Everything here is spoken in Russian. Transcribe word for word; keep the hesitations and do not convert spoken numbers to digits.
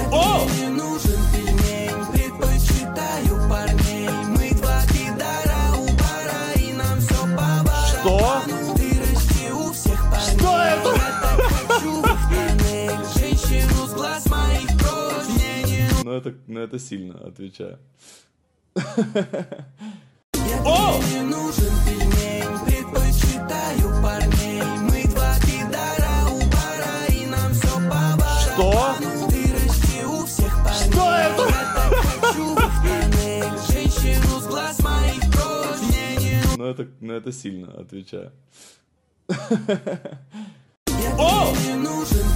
О! Не нужен пельмень, предпочитаю парней. Мы два пидора у бара, и нам все по Что? барабану. Ты расти у всех парней. Что это? Я так хочу в их тоннель. Женщину с глаз моих прочь. Мне не Ну это, ну это сильно, отвечаю. О! Не нужен пельмень, предпочитаю парней. Мы два пидора у бара, и нам все по барабану. Ты расти у всех парней. Что это? Я так хочу в их тоннель. Женщину с глаз моих прочь. Мне не Ну это, ну это сильно, отвечаю. О! Не нужен